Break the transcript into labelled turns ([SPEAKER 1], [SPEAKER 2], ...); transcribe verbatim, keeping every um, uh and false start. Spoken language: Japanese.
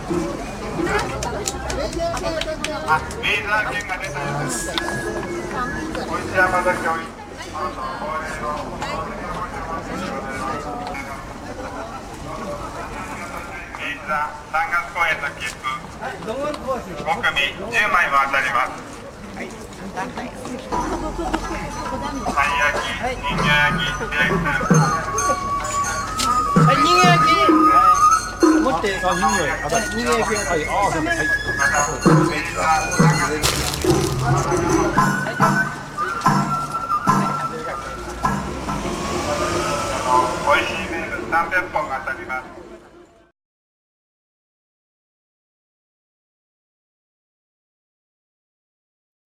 [SPEAKER 1] あ、レーザー券が出たようです。小石山崎おい。さんがつ公演の切符ご組じゅうまいも当たります。たい焼き、人形焼き、白木さん。
[SPEAKER 2] はい、人形焼き。持って、あ、人形焼き。人形焼き。はい、あ、はい。また、レーザーさんがつ。
[SPEAKER 1] おいしいメールさんびゃっぽん当たります。